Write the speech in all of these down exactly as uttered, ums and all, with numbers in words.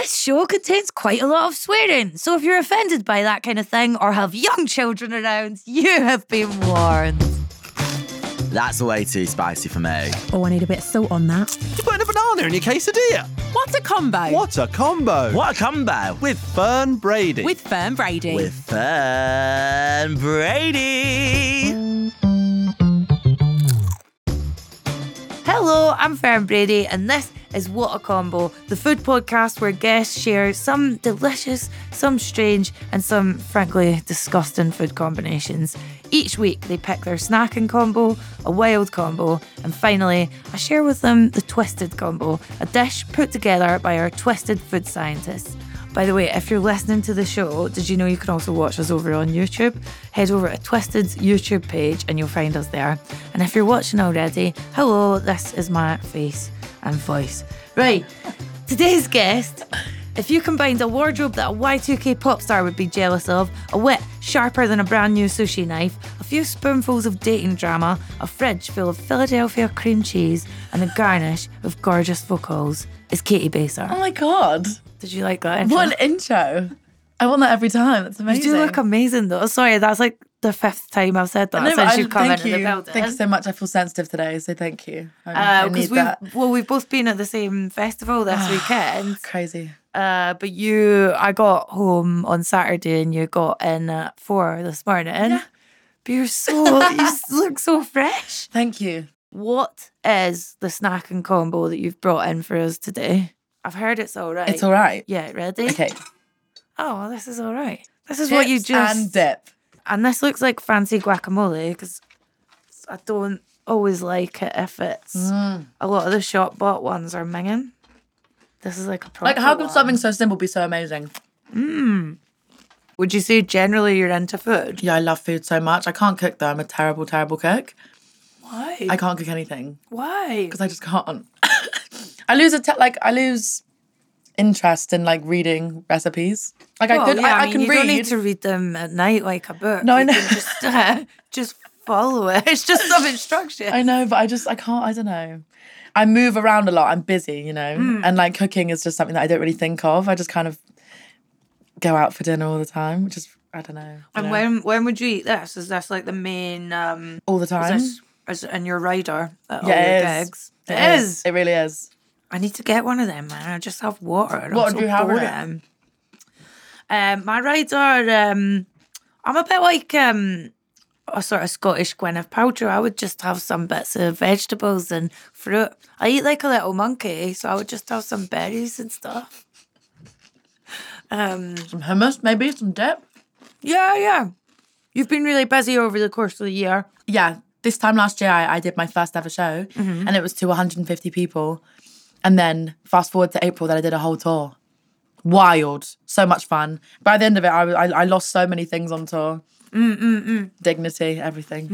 This show contains quite a lot of swearing, so if you're offended by that kind of thing or have young children around, you have been warned. That's way too spicy for me. Oh, I need a bit of salt on that. You're putting a banana in your quesadilla. What's a combo? What a combo. What a combo. With Fern Brady. With Fern Brady. With Fern Brady. Hello, I'm Fern Brady, and this is What a Combo, the food podcast where guests share some delicious, some strange, and some, frankly, disgusting food combinations. Each week, they pick their snacking combo, a wild combo, and finally, I share with them the twisted combo, a dish put together by our twisted food scientists. By the way, if you're listening to the show, did you know you can also watch us over on YouTube? Head over to Twisted's YouTube page and you'll find us there. And if you're watching already, hello, this is my face and voice. Right, today's guest, if you combined a wardrobe that a Y two K pop star would be jealous of, a wit sharper than a brand new sushi knife, a few spoonfuls of dating drama, a fridge full of Philadelphia cream cheese, and a garnish of gorgeous vocals, is Katie Baser. Oh my God. Did you like that intro? What an intro. I want that every time. That's amazing. You do look amazing though. Sorry, that's like the fifth time I've said that No, since I- you've come thank into you. the building. Thank you so much. I feel sensitive today, so thank you. I, I Uh, need Because that. we've well, we've both been at the same festival this weekend. Crazy. Uh, but you, I got home on Saturday and you got in at four this morning. Yeah. But you're so, you s- look so fresh. Thank you. What is the snacking combo that you've brought in for us today? I've heard it's all right. It's all right. Yeah, ready? Okay. Oh, well, this is all right. This is what you Chips just... and dip. And this looks like fancy guacamole because I don't always like it if it's... Mm. A lot of the shop bought ones are minging. This is like a proper Like, how could one. something so simple be so amazing? Would you say generally you're into food? Yeah, I love food so much. I can't cook though. I'm a terrible, terrible cook. Why? I can't cook anything Why? because I just can't. I lose a te- like I lose interest in like reading recipes. Like I Well, could, yeah, I, I mean, can you read. don't need to read them at night like a book. No, I You know. can just, uh, just follow it. It's just some instruction. I know, but I just I can't. I don't know. I move around a lot. I'm busy, you know, Hmm. and like cooking is just something that I don't really think of. I just kind of go out for dinner all the time, which is I don't know. you And know, when when would you eat this? Is this like the main... Um, all the is time. this is it in your rider at all Yeah, your it is. gigs? It It is. is. It really is. I need to get one of them, man. I just have water. and What I'm do so you have in it? boring. Um, my rides are. Um, I'm a bit like um, a sort of Scottish Gwyneth Paltrow. I would just have some bits of vegetables and fruit. I eat like a little monkey, so I would just have some berries and stuff. Um, Some hummus, maybe some dip. yeah, yeah. You've been really busy over the course of the year. Yeah, this time last year I, I did my first ever show, Mm-hmm. and it was to one hundred fifty people. And then fast forward to April, then I did a whole tour. Wild, so much fun. By the end of it, I I, I lost so many things on tour. Mm-mm-mm. Dignity, everything.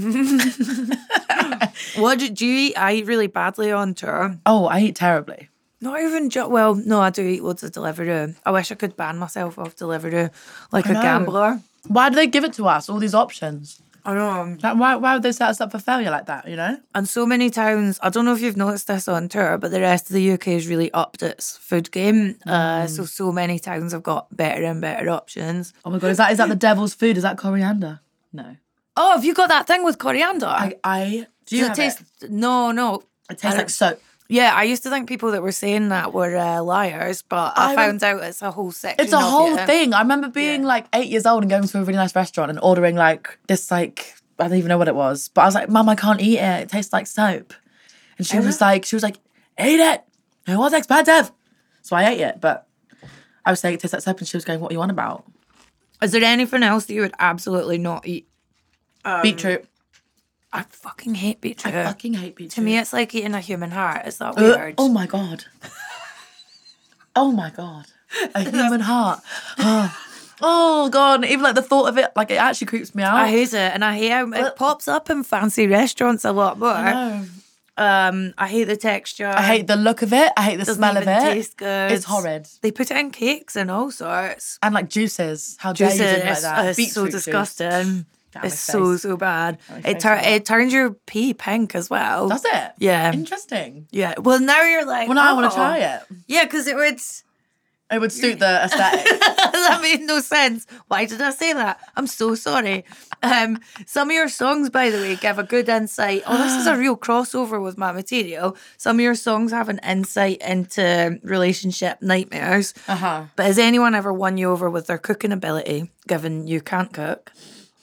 What do, do you eat? I eat really badly on tour. Oh, I eat terribly. Not even ju- well, no, I do eat loads of Deliveroo. I wish I could ban myself off Deliveroo like a know. gambler. Why do they give it to us? All these options. I know. Like, why why would they set us up for failure like that? You know? And so many towns, I don't know if you've noticed this on tour, but the rest of the U K has really upped its food game. Uh, so, so many towns have got better and better options. Oh my god, is that is that the devil's food? Is that coriander? No. Oh, have you got that thing with coriander? I I do you Does have it taste? it? No, no. It tastes I like don't- soap. Yeah, I used to think people that were saying that were uh, liars, but I, I found out it's a whole section. It's a of whole it. thing. I remember being Yeah. like eight years old and going to a really nice restaurant and ordering like this like I don't even know what it was, but I was like, Mum, I can't eat it. It tastes like soap. And she was like, she was like, eat it. It was expensive. So I ate it, but I was saying it tastes like soap, and she was going, what are you on about? Is there anything else that you would absolutely not eat? Um, Beetroot. I fucking hate beetroot. I fucking hate beetroot. To me, it's like eating a human heart. Is that Uh, weird? oh my god. Oh my god. A human heart. Oh. Oh god. Even like the thought of it, like it actually creeps me out. I hate it, and I hate how it pops up in fancy restaurants a lot more. I know. Um, I hate the texture. I hate the look of it. I hate the Doesn't smell of even it. taste good. It's horrid. They put it in cakes and all sorts. And like juices. How dare Juice you do it, it like it's, that? it's so Beetroot juice. disgusting. Get out It's my so face. so bad. my It face tur- with that. it turns your pee pink as well. Does it? Yeah. Interesting. Yeah. Well, now you're like, Well, now I want oh. to try it. Yeah, because it would. It would suit the aesthetic. That made no sense. Why did I say that? I'm so sorry. Um, some of your songs, by the way, give a good insight. Oh, this is a real crossover with my material. Some of your songs have an insight into relationship nightmares. Uh-huh. But has anyone ever won you over with their cooking ability, given you can't cook?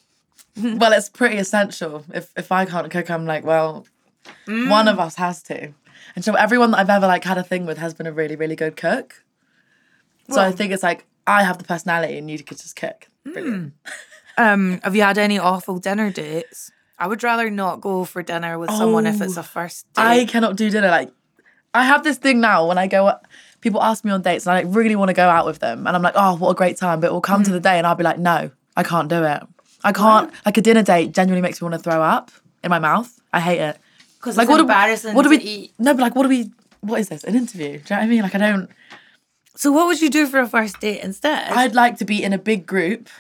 Well, it's pretty essential. If if I can't cook, I'm like, well, mm. one of us has to. And so everyone that I've ever like had a thing with has been a really, really good cook. So Well, I think it's like I have the personality and you could just cook. Brilliant. Um, have you had any awful dinner dates? I would rather not go for dinner with someone if it's a first date. I cannot do dinner. Like, I have this thing now when I go, people ask me on dates and I like, really want to go out with them. And I'm like, oh, what a great time. But it will come to the day and I'll be like, no, I can't do it. I can't. Like a dinner date genuinely makes me want to throw up in my mouth. I hate it. Because Like, it's what embarrassing do, what do to we eat. No, but like, what do we, what is this? An interview? Do you know what I mean? Like, I don't, So what would you do for a first date instead? I'd like to be in a big group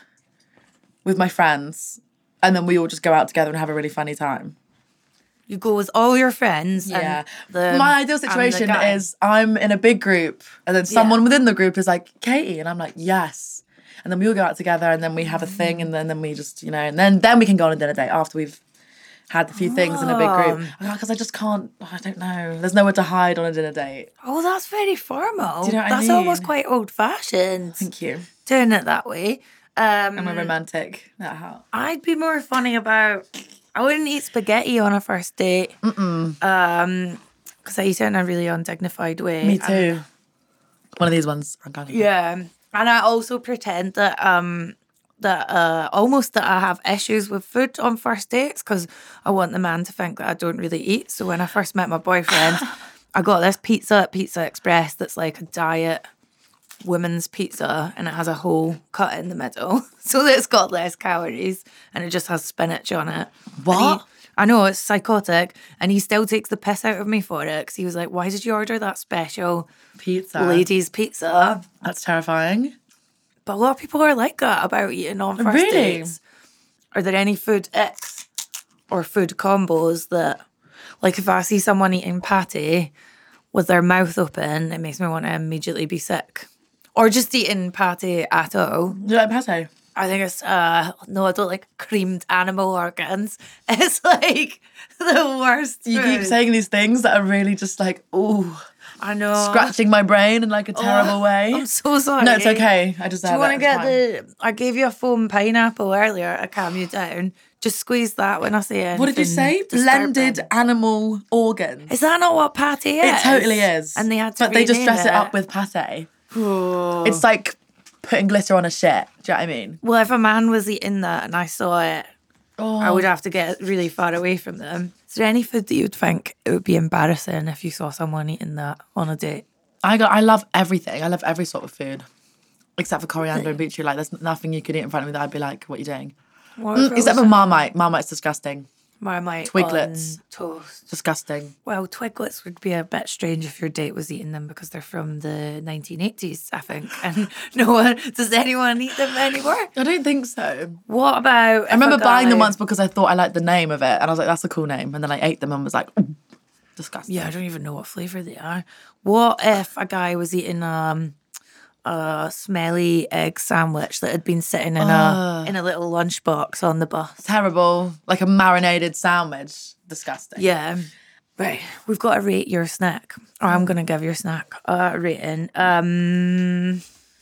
with my friends and then we all just go out together and have a really funny time. You go with all your friends. Yeah. And the, My ideal and the situation guy. is I'm in a big group and then someone within the group is like, Katie. And I'm like, yes. And then we all go out together and then we have a thing and then, then we just, you know, and then, then we can go on a dinner date after we've had a few things in a big group. Because I just can't, I don't know. There's nowhere to hide on a dinner date. Oh, that's very formal. Do you know what I That's almost mean? quite old fashioned. Thank you. Doing it that way. Um, I'm a romantic. That how. I'd be more funny about. I wouldn't eat spaghetti on a first date. Mm-mm. Um, because I eat it in a really undignified way. Me And- too. One of these ones. yeah, and I also pretend that um that uh almost that I have issues with food on first dates because I want the man to think that I don't really eat. So when I first met my boyfriend, I got this pizza at Pizza Express that's like a diet women's pizza and it has a hole cut in the middle so that it's got less calories and it just has spinach on it. What? And he- I know, it's psychotic. And he still takes the piss out of me for it because he was like, why did you order that special Pizza. ladies pizza? That's terrifying. But a lot of people are like that about eating on first Really? dates. Are there any food icks or food combos that, like if I see someone eating patty with their mouth open, it makes me want to immediately be sick? Or just eating patty at all. Do you like pate? I think it's, uh, no, I don't like creamed animal organs. It's like the worst You keep food. saying these things that are really just like, ooh, I know. scratching my brain in like a terrible Oh, way. I'm so sorry. No, it's okay. I deserve Do you want to it. get It's fine. the? I gave you a foam pineapple earlier to calm you down. Just squeeze that when I say anything. What did you say? disturbing. Blended animal organs. Is that not what pate is? It totally is. And they had to But they just rename dress it up with pate. Oh. It's like putting glitter on a shit. Do you know what I mean? Well, if a man was eating that and I saw it, Oh. I would have to get really far away from them. Is there any food that you'd think it would be embarrassing if you saw someone eating that on a date? I got. I love everything. I love every sort of food, except for coriander and beetroot. Like, there's nothing you could eat in front of me that I'd be like, "What are you doing?" What Mm, if it except was for Marmite. Marmite's disgusting. Marmite Twiglets. on toast? Disgusting. Well, Twiglets would be a bit strange if your date was eating them because they're from the nineteen eighties, I think. And no one, does anyone eat them anymore? I don't think so. What about? I remember buying them once because I thought I liked the name of it, and I was like, "That's a cool name." And then I ate them and was like, "Ooh, disgusting." Yeah, I don't even know what flavour they are. What if a guy was eating um, a smelly egg sandwich that had been sitting in a in a little lunchbox on the bus? Terrible. Like a marinated sandwich. Disgusting. Yeah. Right, we've got to rate your snack. Or I'm going to give your snack a rating. Um,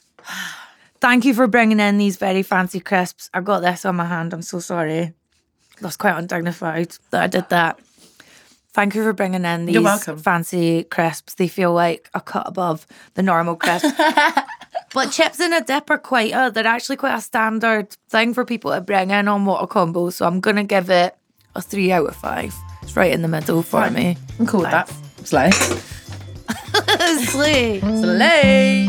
thank you for bringing in these very fancy crisps. I've got this on my hand. I'm so sorry. That's quite undignified that I did that. Thank you for bringing in these You're welcome. fancy crisps. They feel like a cut above the normal crisp. But chips in a dip are quite a, they're actually quite a standard thing for people to bring in on What a Combo. So I'm going to give it a three out of five. It's right in the middle for Fine. me. I'm cool with that. Slay. Slay. Slay.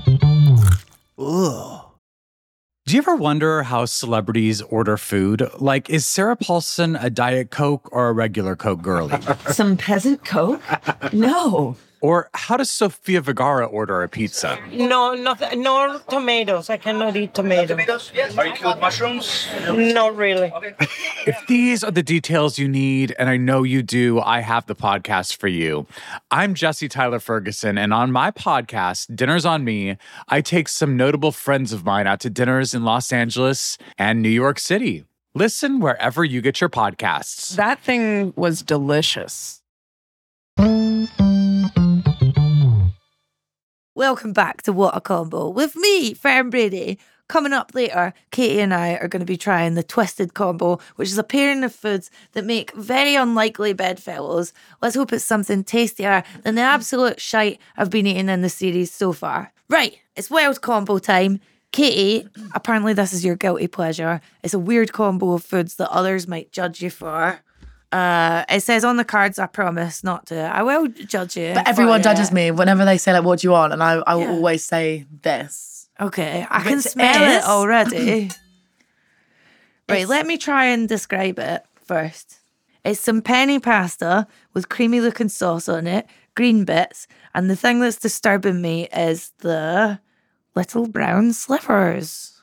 Do you ever wonder how celebrities order food? Like, is Sarah Paulson a Diet Coke or a regular Coke girlie? Some peasant Coke? No. Or how does Sofia Vergara order a pizza? No, nothing, no tomatoes. I cannot eat tomatoes. Tomatoes? Are you cool with mushrooms? Not really. If these are the details you need, and I know you do, I have the podcast for you. I'm Jesse Tyler Ferguson, and on my podcast, Dinners on Me, I take some notable friends of mine out to dinners in Los Angeles and New York City. Listen wherever you get your podcasts. That thing was delicious. Welcome back to What a Combo with me, Fern Brady. Coming up later, Katie and I are going to be trying the Twisted Combo, which is a pairing of foods that make very unlikely bedfellows. Let's hope it's something tastier than the absolute shite I've been eating in the series so far. Right, it's Wild Combo time. Katie, apparently this is your guilty pleasure. It's a weird combo of foods that others might judge you for. Uh, it says on the cards, I promise not to. I will judge you. But everyone for judges it. me whenever they say, like, what do you want? And I, I will Yeah. always say this. Okay, I can Which smell is- it already. Right, It's- let me try and describe it first. It's some penny pasta with creamy looking sauce on it, green bits, and the thing that's disturbing me is the little brown slivers.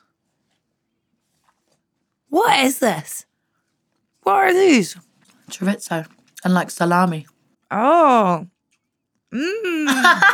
What is this? What are these? Chorizo and like salami. Oh. Mmm.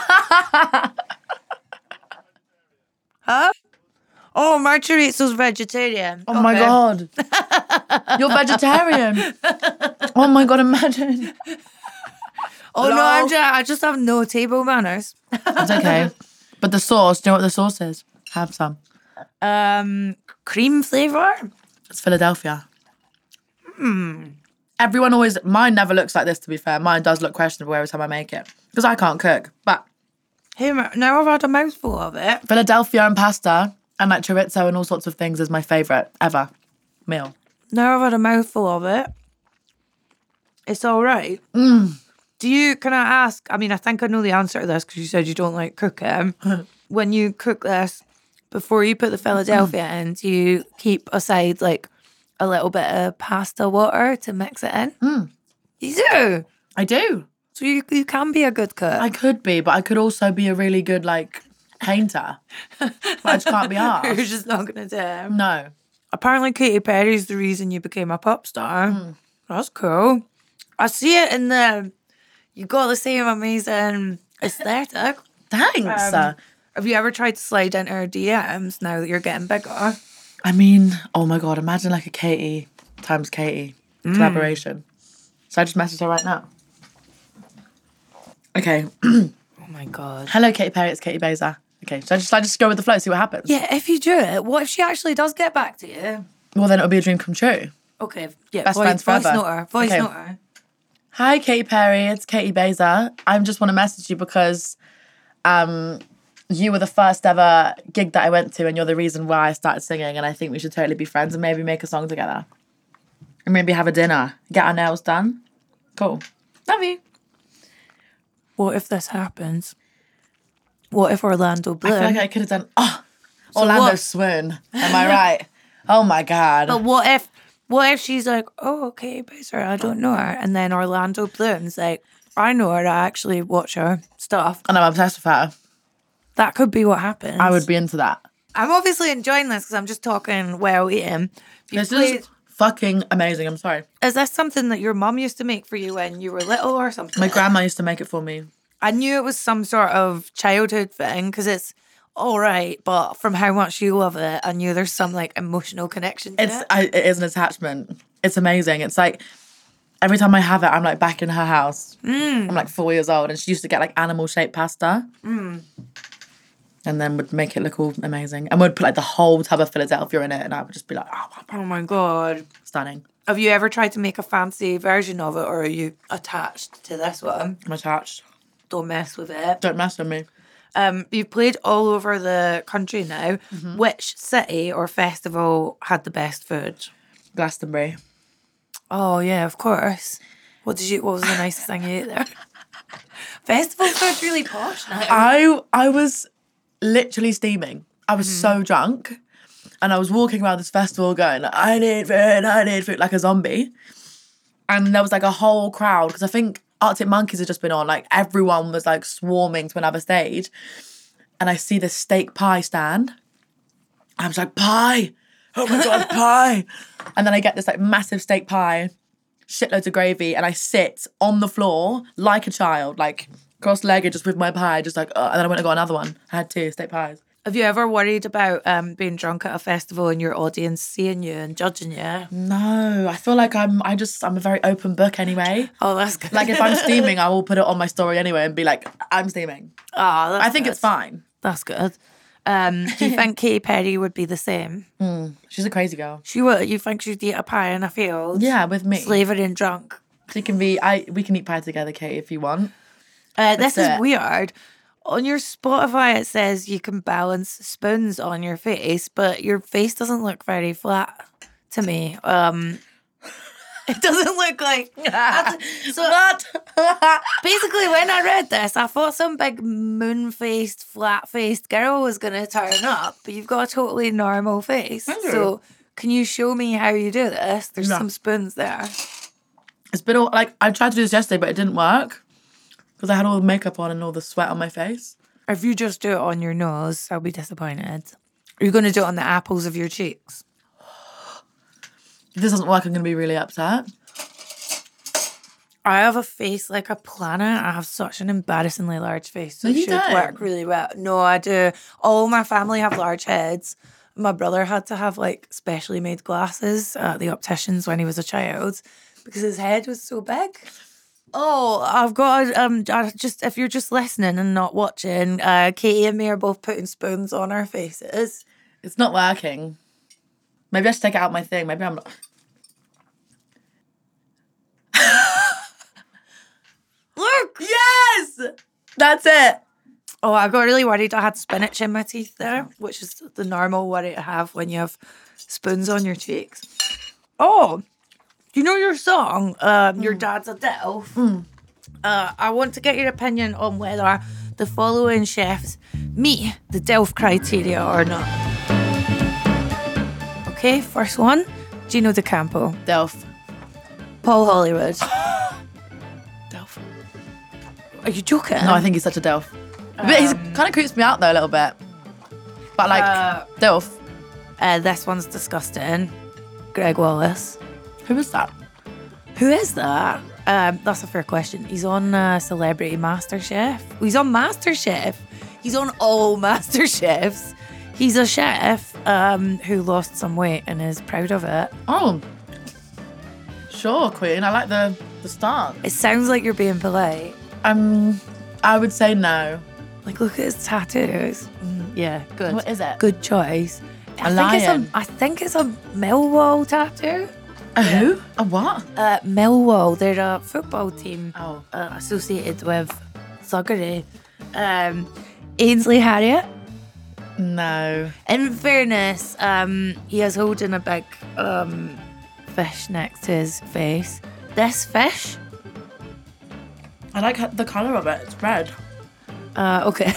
Huh? Oh, my chorizo's vegetarian. Oh my Okay. God. You're vegetarian. Oh my God, imagine. Oh no, Hello? I'm just, I just have no table manners. It's okay. But the sauce, do you know what the sauce is? Have some. Um, cream flavor. It's Philadelphia. Hmm. Everyone always, mine never looks like this, to be fair. Mine does look questionable every time I make it. Because I can't cook. But Hey, now I've had a mouthful of it. Philadelphia and pasta and like chorizo and all sorts of things is my favourite ever meal. Now I've had a mouthful of it. It's all right. Mm. Do you? Can I ask? I mean, I think I know the answer to this because you said you don't like cooking. When you cook this, before you put the Philadelphia in, do you keep aside like a little bit of pasta water to mix it in? Mm. You do. I do. So you you can be a good cook. I could be, but I could also be a really good like painter. But I just can't be You're arsed. just not gonna do it. No. Apparently, Katy Perry's the reason you became a pop star. That's cool. I see it in the. You got the same amazing aesthetic. Thanks. Um, have you ever tried to slide into her D Ms now that you're getting bigger? I mean, oh my God, imagine like a Katie times Katie collaboration. So I just messaged her right now. Okay. Oh my God. Hello, Katy Perry. It's Katie Beza. Okay. So I just I just go with the flow, see what happens. Yeah, if you do it, what if she actually does get back to you? Well, then it'll be a dream come true. Okay, yeah, Best voice, friends voice forever. note her. Voice Okay. note her. Hi, Katy Perry. It's Katie Beza. I just want to message you because um, you were the first ever gig that I went to, and you're the reason why I started singing. And I think we should totally be friends and maybe make a song together. And maybe have a dinner. Get our nails done. Cool. Love you. What if this happens? What if Orlando Bloom? I feel like I could have done. Oh, So Orlando what- Swoon. Am I right? Oh my God. But what if, what if she's like, oh, okay, Baser, I don't know her, and then Orlando Bloom's like, I know her, I actually watch her stuff. And I'm obsessed with her. That could be what happens. I would be into that. I'm obviously enjoying this because I'm just talking well eating. You This played- is fucking amazing. I'm sorry. Is this something that your mum used to make for you when you were little or something? My grandma used to make it for me. I knew it was some sort of childhood thing because it's all right, but from how much you love it, I knew there's some like emotional connection to It's it. I, it is an attachment. It's amazing. It's like every time I have it, I'm like back in her house. Mm. I'm like four years old, and she used to get like animal shaped pasta, Mm. and then would make it look all amazing, and would put like the whole tub of Philadelphia in it, and I would just be like, oh, Oh my God. stunning. Have you ever tried to make a fancy version of it or are you attached to this one? I'm attached. Don't mess with it. Don't mess with me. Um, you've played all over the country now. Mm-hmm. Which city or festival had the best food? Glastonbury. Oh yeah, of course. What did you? What was the nicest thing you ate there? Festival food's really posh now. I I was literally steaming. I was Mm-hmm. so drunk, and I was walking around this festival going, I need food, I need food, like a zombie. And there was like a whole crowd because I think Arctic Monkeys had just been on. Like everyone was like swarming to another stage. And I see this steak pie stand. I was like, pie. Oh my God, pie. And then I get this like massive steak pie, shitloads of gravy, and I sit on the floor like a child, like cross-legged, just with my pie, just like, uh, and then I went and got another one. I had two steak pies. Have you ever worried about um, being drunk at a festival and your audience seeing you and judging you? No, I feel like I'm, I just, I'm a very open book anyway. Oh, that's good. Like if I'm steaming, I will put it on my story anyway and be like, I'm steaming. Oh, that's I think good. it's fine. That's good. Um, do you think Katy Perry would be the same? Mm, she's a crazy girl. She would. You think she'd eat a pie in a field? Yeah, with me. Slaving and drunk. She can be, I, we can eat pie together, Katie, if you want. Uh, this That's is it. weird. On your Spotify, it says you can balance spoons on your face, but your face doesn't look very flat to me. Um, it doesn't look like. So basically, when I read this, I thought some big moon-faced, flat-faced girl was going to turn up, but you've got a totally normal face. So can you show me how you do this? There's No. some spoons there. It's been all, like, I tried to do this yesterday, but it didn't work. Because I had all the makeup on and all the sweat on my face. If you just do it on your nose, I'll be disappointed. Are you going to do it on the apples of your cheeks? If this doesn't work, I'm going to be really upset. I have a face like a planet. I have such an embarrassingly large face. So No, it you should don't. work really well. No, I do. All my family have large heads. My brother had to have like specially made glasses at the opticians when he was a child because his head was so big. Oh, I've got um. I just if you're just listening and not watching, uh, Katie and me are both putting spoons on our faces. It's not working. Maybe I should take it out my thing. Maybe I'm not. Look, Yes! That's it. oh, I got really worried. I had spinach in my teeth there, which is the normal worry to have when you have spoons on your cheeks. Oh, do you know your song, um, Your Dad's a Delf? Uh, I want to get your opinion on whether the following chefs meet the Delf criteria or not. Okay, first one, Gino D'Acampo. Delf. Paul Hollywood. Delf. Are you joking? No, I think he's such a Delf. But he's kind of creeps me out though a little bit. But like, Uh, Delf. Uh, this one's disgusting. Greg Wallace. Who is that? Who is that? Um, that's a fair question. He's on uh, Celebrity MasterChef. He's on MasterChef. He's on all MasterChefs. He's a chef um, who lost some weight and is proud of it. Oh. Sure, Queen. I like the, the start. It sounds like you're being polite. Um, I would say no. Like, look at his tattoos. Mm, yeah, good. What is it? Good choice. I A think it's lion. a, I think it's a Millwall tattoo. A who? A what? Uh, Millwall, they're a football team Oh. uh, associated with Suggery. Um, Ainsley Harriott. No. In fairness, um, he is holding a big um, fish next to his face. This fish? I like ho- the colour of it. It's red. Uh, okay.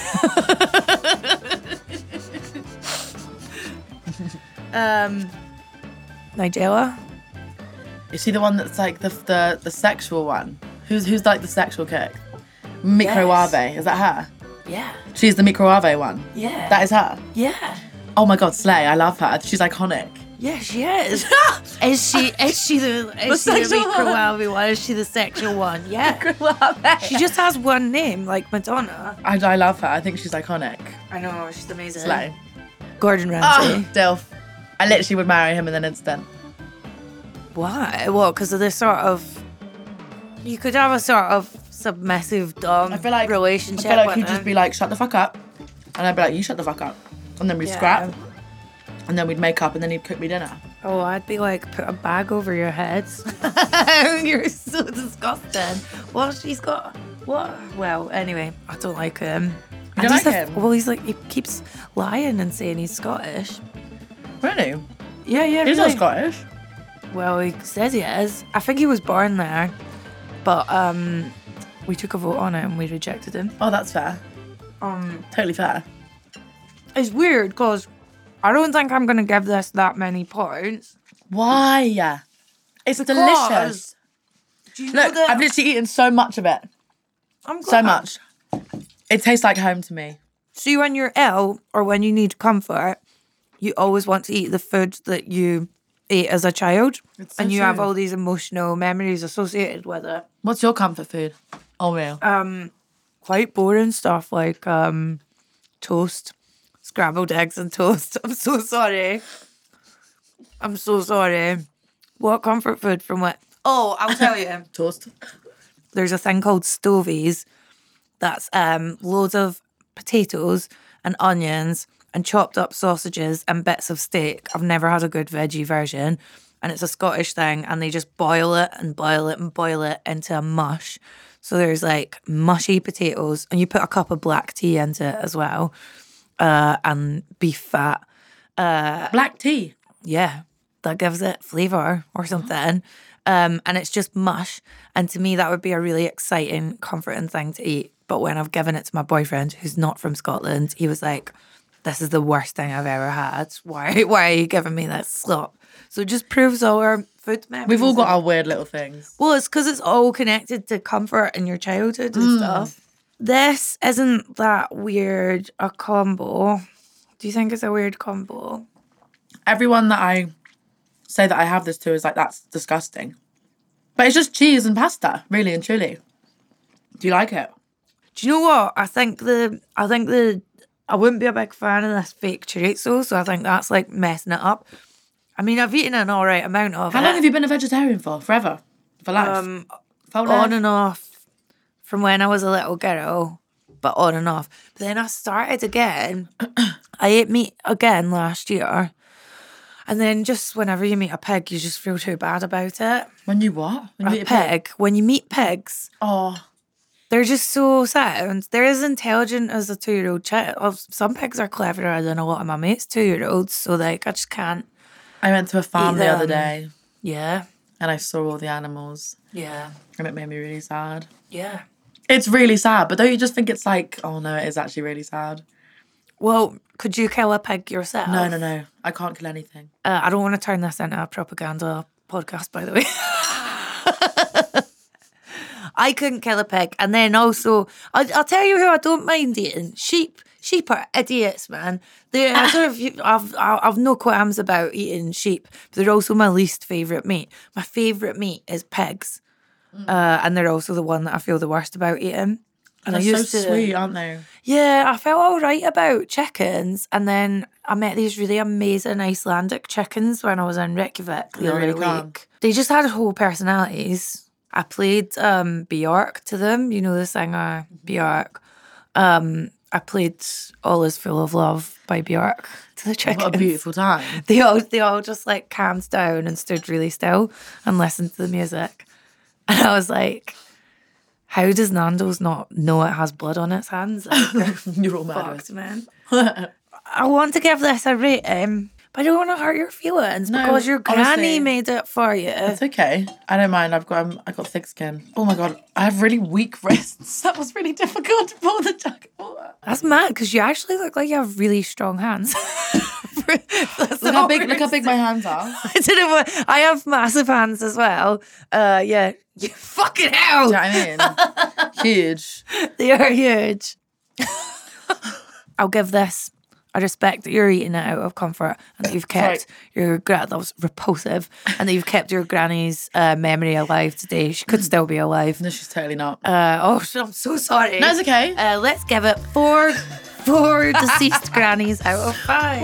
um, Nigella? Is she the one that's like the the, the sexual one? Who's who's like the sexual kick? Microave. Is that her? Yeah. She's the Microave one. Yeah. That is her. Yeah. Oh my god, Slay. I love her. She's iconic. Yeah, she is. is she? Is she the? Is The she the sexual one. microwave one? Is she the sexual one? Yeah. She just has one name, like Madonna. I, I love her. I think she's iconic. I know, she's amazing. Slay. Gordon Ramsay. Oh, Dilf. I literally would marry him in an instant. Why? What? Because of this sort of. You could have a sort of submissive dom I feel like relationship. I feel like with he'd just him. be like, shut the fuck up. And I'd be like, you shut the fuck up. And then we'd Yeah. scrap. And then we'd make up and then he'd cook me dinner. Oh, I'd be like, put a bag over your heads. You're so disgusting. Well, she's got what? Well, anyway, I don't like him. You I don't just like have- him? Well, he's like he keeps lying and saying he's Scottish. Really? Yeah, yeah. He's really. not Scottish. Well, he says he is. I think he was born there, but um, we took a vote on it and we rejected him. Oh, that's fair. Um, Totally fair. it's weird because I don't think I'm gonna give this that many points. Why? It's Because- delicious. Do you know Look, that? I've literally eaten so much of it. I'm So glad. much. It tastes like home to me. So when you're ill or when you need comfort, you always want to eat the food that you ate as a child, It's so and you have true. all these emotional memories associated with it. What's your comfort food? Oh, real. Um, quite boring stuff like um, toast, scrambled eggs and toast. I'm so sorry. I'm so sorry. What comfort food from what? Oh, I'll tell you. Toast. There's a thing called stovies. That's um, loads of potatoes and onions and chopped up sausages and bits of steak. I've never had a good veggie version. And it's a Scottish thing. And they just boil it and boil it and boil it into a mush. So there's like mushy potatoes. And you put a cup of black tea into it as well. Uh, and beef fat. Black tea. Yeah, that gives it flavour or something. Um, and it's just mush. And to me, that would be a really exciting, comforting thing to eat. But when I've given it to my boyfriend, who's not from Scotland, he was like, this is the worst thing I've ever had. Why Why are you giving me this slop? So it just proves all our food memories. We've all got our weird little things. Well, it's because it's all connected to comfort in your childhood and stuff. This isn't that weird a combo. Do you think it's a weird combo? Everyone that I say that I have this to is like, that's disgusting. But it's just cheese and pasta, really and truly. Do you like it? Do you know what? I think the I think the I wouldn't be a big fan of this fake chorizo, so I think that's like messing it up. I mean, I've eaten an all right amount of How it. long have you been a vegetarian for? Forever? For life? Um, For on and off from when I was a little girl, but on and off. But then I started again. I ate meat again last year. And then just whenever you meet a pig, you just feel too bad about it. When you what? When you A eat pig, when you meet pigs, Oh, they're just so sound. They're as intelligent as a two-year-old child. Some pigs are cleverer than a lot of my mates' two-year-olds. So like, I just can't. I went to a farm Eat the other them. day Yeah, and I saw all the animals yeah, and it made me really sad. yeah. It's really sad, but don't you just think it's like, oh no, it is actually really sad? Well, could you kill a pig yourself? No, no, no. I can't kill anything. Uh, I don't want to turn this into a propaganda podcast, by the way. I couldn't kill a pig. And then also, I'll, I'll tell you who I don't mind eating. Sheep. Sheep are idiots, man. They I sort of, I've, I've no qualms about eating sheep, but they're also my least favourite meat. My favourite meat is pigs. Uh, and they're also the one that I feel the worst about eating. And They're I used so to, sweet, aren't they? yeah, I felt all right about chickens. And then I met these really amazing Icelandic chickens when I was in Reykjavik the They're other really week. calm. They just had whole personalities. I played um, Bjork to them, you know the singer Bjork. Um, I played All Is Full of Love by Bjork to the chickens. What a beautiful time. They all, they all just like calmed down and stood really still and listened to the music. And I was like, how does Nando's not know it has blood on its hands? Like, You're all mad. fucked, man. I want to give this a rating, but I don't want to hurt your feelings No, because your granny honestly. made it for you. It's okay. I don't mind. I've got um, I got thick skin. Oh my god, I have really weak wrists. That was really difficult to pour the jug of water. That's mad because you actually look like you have really strong hands. That's Look how all big. we're Look how big my saying. hands are. I don't know what. I have massive hands as well. Uh, yeah. You fucking hell. Do you know what I mean? Huge. They are huge. I'll give this. I respect that you're eating it out of comfort and that you've kept Sorry. your gra- that was repulsive and that you've kept your granny's uh, memory alive today. She could still be alive. No, she's totally not. Uh, oh, sh- I'm so sorry. No, it's okay. Uh, let's give it four four deceased grannies out of five.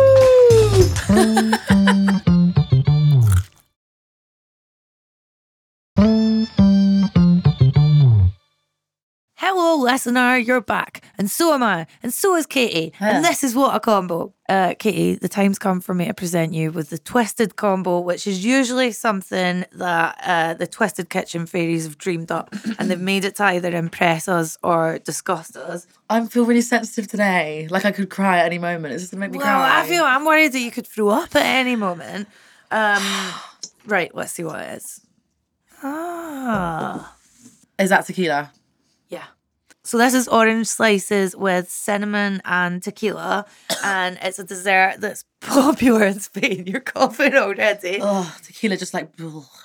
Hello, listener, you're back. And so am I. And so is Katie. And this is What a Combo. Uh, Katie, the time's come for me to present you with the Twisted Combo, which is usually something that uh, the Twisted Kitchen fairies have dreamed up. And they've made it to either impress us or disgust us. I feel really sensitive today. Like I could cry at any moment. It's just gonna make me Well, cry. I feel I'm worried that you could throw up at any moment. Um, right, let's see what it is. Ah. Is that tequila? Yeah. So this is orange slices with cinnamon and tequila, and it's a dessert that's popular in Spain. You're coughing already. Oh, tequila just like ugh, makes me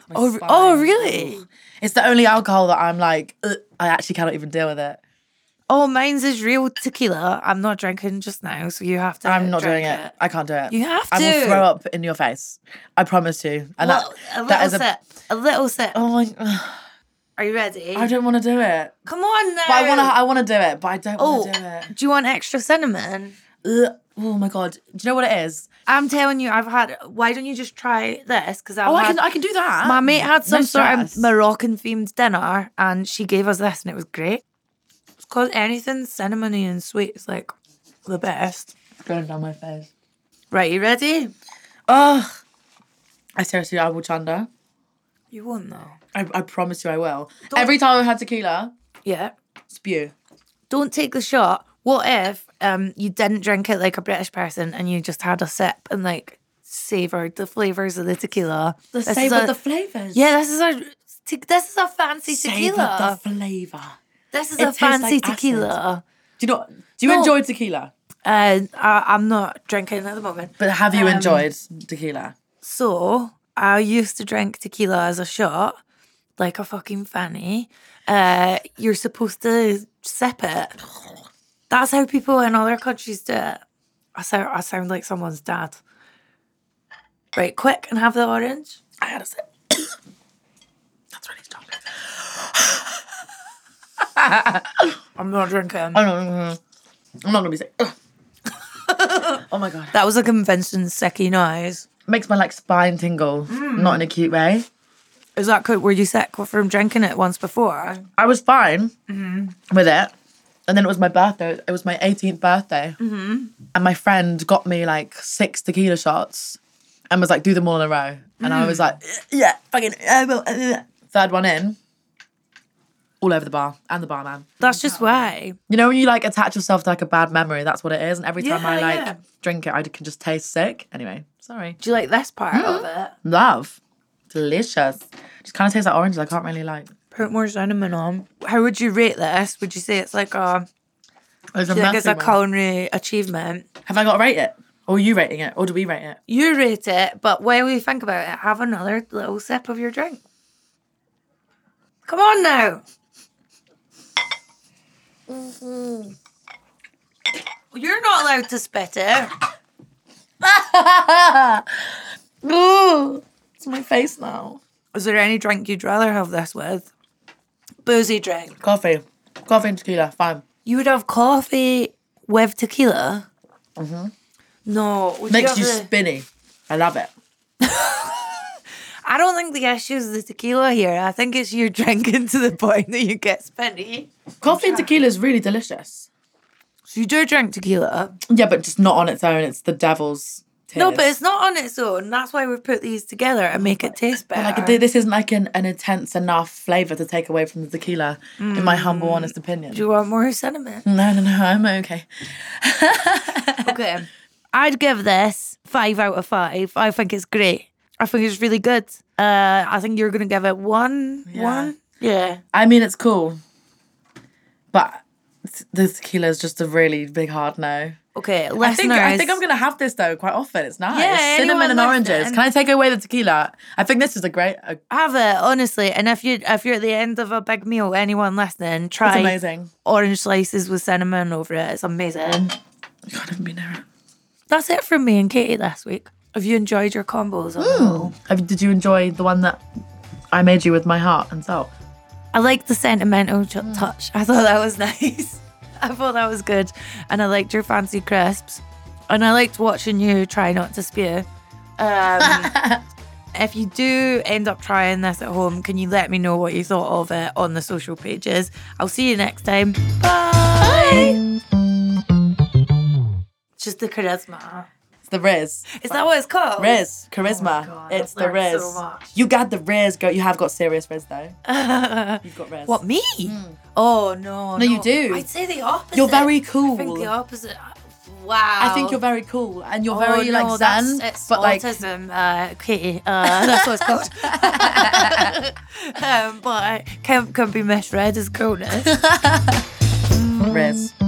my Oh, spine. oh, really? It's the only alcohol that I'm like, ugh, I actually cannot even deal with it. Oh, mine's is real tequila. I'm not drinking just now, so you have to. I'm not drink doing it. I can't do it. You have I will to. throw up in your face. I promise you. And Well, that, a little that is a. sip. A little sip. Oh my! Are you ready? I don't want to do it. Come on now. But I want to. I want to do it, but I don't Oh, want to do it. do you want extra cinnamon? Ugh. Oh my god! Do you know what it is? I'm telling you, I've had. Why don't you just try this? Because I've Oh, I had, can. I can do that. My mate had some No sort of stress. Moroccan themed dinner, and she gave us this, and it was great. It's called anything cinnamony and sweet. It's like the best. Going down my face. Right, you ready? Oh, I seriously, I will chunder. You won't though. I, I promise you, I will. Every time I've had tequila, Yeah. spew. Don't take the shot. What if um you didn't drink it like a British person and you just had a sip and like savoured the flavours of the tequila? The This is savour a- the flavours. Yeah, this is a te- this is a fancy Savour tequila. the flavour. This is It a tastes like fancy acid. tequila. Do you know? Do you No. enjoy tequila? Uh, I, I'm not drinking at the moment. But have you Um, enjoyed tequila? So I used to drink tequila as a shot, like a fucking fanny. Uh, you're supposed to sip it. That's how people in other countries do it. I sound, I sound like someone's dad. Right, quick and have the orange. I had a sip. That's really strong. I'm not drinking. Oh, no, no, no. I'm not gonna be sick. Ugh. Oh my god. That was a convincing sicky noise. Makes my like spine tingle. Not in a cute way. Is that good? Were you sick from drinking it once before? I was fine with it. And then it was my birthday. It was my eighteenth birthday. Mm-hmm. And my friend got me like six tequila shots and was like, do them all in a row. And I was like, yeah, fucking, I will. Third one in, all over the bar and the barman. That's just why. You know when you like attach yourself to like a bad memory, that's what it is. And every time Yeah, I like yeah. drink it, I can just taste sick. Anyway, sorry. Do you like this part of it? Love. Delicious. Just kind of tastes like oranges. I can't really like. Put more cinnamon on. How would you rate this? Would you say it's like a, It's a do you think it's a massive one. culinary achievement? Have I got to rate it? Or are you rating it? Or do we rate it? You rate it, but while you think about it, have another little sip of your drink. Come on now. Mm-hmm. You're not allowed to spit it. Ooh, it's my face now. Is there any drink you'd rather have this with? Boozy drink. Coffee. Coffee and tequila. Fine. You would have coffee with tequila? Mm-hmm. No. Would Makes you, you have the- spinny. I love it. I don't think the issue is the tequila here. I think it's you drinking to the point that you get spinny. Coffee and tequila is really delicious. So you do drink tequila? Yeah, but just not on its own. It's the devil's tears. No, but it's not on its own. That's why we put these together and make it taste better. Like th- this isn't like an, an intense enough flavour to take away from the tequila, in my humble, honest opinion. Do you want more cinnamon? No, no, no, I'm okay. Okay. I'd give this five out of five. I think it's great. I think it's really good. Uh, I think you're going to give it one. Yeah. One? Yeah. I mean, it's cool, but the tequila is just a really big hard no. Okay, I listeners. think I think I'm gonna have this though quite often. It's nice. Yeah, Cinnamon anyone and oranges. listening- Can I take away the tequila? I think this is a great. A, Have it, honestly. And if, you, if you're at the end of a big meal, anyone listening, try it's amazing. orange slices with cinnamon over it. It's amazing. I can't even be near it. That's it from me and Katie this week. Have you enjoyed your combos? Mm. Have, did you enjoy the one that I made you with my heart and soul? I liked the sentimental ch- touch. I thought that was nice. I thought that was good. And I liked your fancy crisps. And I liked watching you try not to spew. Um, if you do end up trying this at home, can you let me know what you thought of it on the social pages? I'll see you next time. Bye. Just the charisma. It's the Riz. Is that what it's called? Riz. Charisma. Oh God, it's I've the learned Riz. so much. You got the Riz, girl. You have got serious Riz though. You've got Riz. What, me? Oh, no. No, you do. I'd say the opposite. You're very cool. I think the opposite. Wow. I think you're very cool and you're Oh, very no, like that's, zen, it's but like autism, uh, Katie. Uh, that's what it's called. um, but it can, can be misread as coolness. Riz.